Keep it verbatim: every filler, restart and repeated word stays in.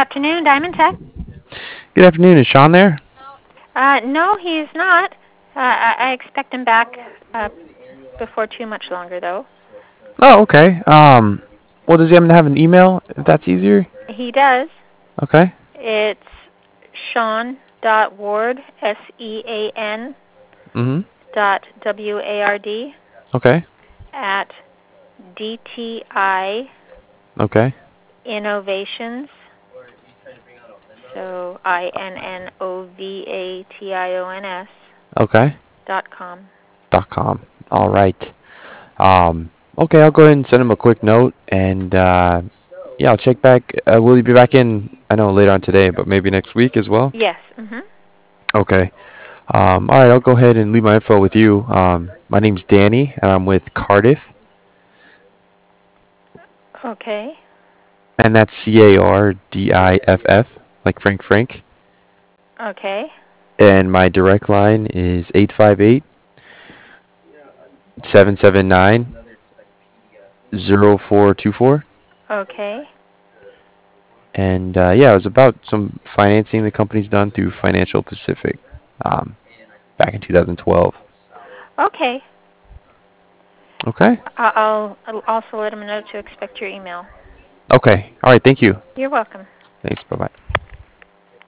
afternoon, Diamond Tech. Good afternoon. Is Sean there? Uh, no, he's not. Uh, I, I expect him back uh, before too much longer, though. Oh, okay. Um, well, does he happen to have an email, if that's easier? He does. Okay. It's Sean dot Ward, S E A N Mm-hmm. dot W A R D Okay. at D T I Okay. Innovations. So I N N O V A T I O N S Okay. dot com. Dot com. All right. Um, okay, I'll go ahead and send him a quick note, and uh, yeah, I'll check back. Uh, will he be back in? I know later on today, but maybe next week as well. Yes. Mm-hmm. Okay. Um, all right, I'll go ahead and leave my info with you. Um, my name's Danny, and I'm with Cardiff, Okay. and that's C A R D I F F, like Frank Frank. Okay. And my direct line is eight five eight, seven seven nine, zero four two four. Okay. And uh, yeah, it was about some financing the company's done through Financial Pacific um, back in two thousand twelve. Okay. Okay? I- I'll, I'll also let him know to expect your email. Okay. All right. Thank you. You're welcome. Thanks. Bye bye.